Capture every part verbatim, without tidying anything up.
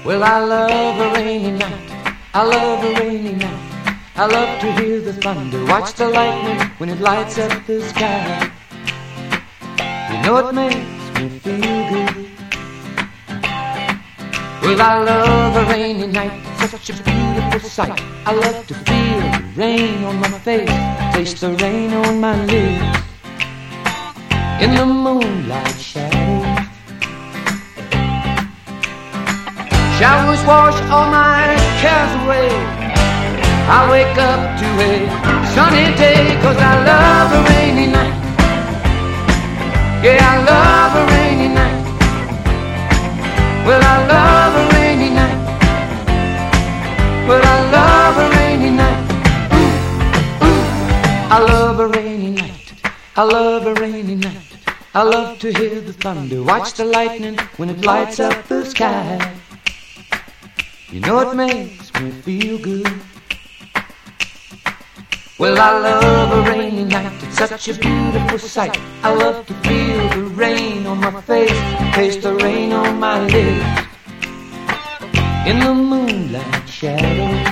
Well, I love a rainy night, I love a rainy night. I love to hear the thunder, watch the lightning when it lights up the sky. You know it makes me feel good. Well, I love a rainy night, such a beautiful sight. I love to feel the rain on my face, taste the rain on my lips. In the moonlight shadows, showers wash all my cares away. I wake up to a sunny day, 'cause I love a rainy night. Yeah, I love a rainy night. Well, I love a rainy night. Well, I love a rainy night. Ooh, ooh. I love a rainy night. I love a rainy night. I love to hear the thunder, watch the lightning when it lights up the sky. You know it makes me feel good. Well, I love a rainy night, it's such a beautiful sight. I love to feel the rain on my face, taste the rain on my lips. In the moonlight shadows,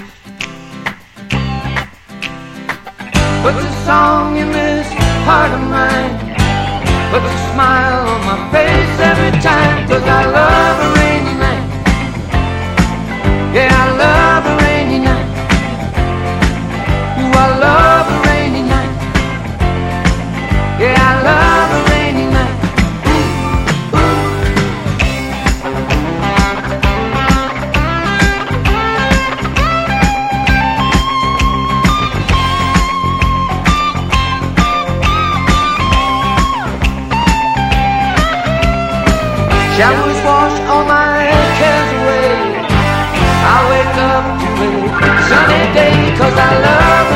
puts a song in this heart of mine, puts a smile on my face every time. 'Cause I love a rainy night. Yeah, I love a rainy night. Ooh, I love a rainy night. Yeah, I love a rainy night. Ooh, ooh. Showers wash all my cares away. I wake up to a sunny day, 'cause I love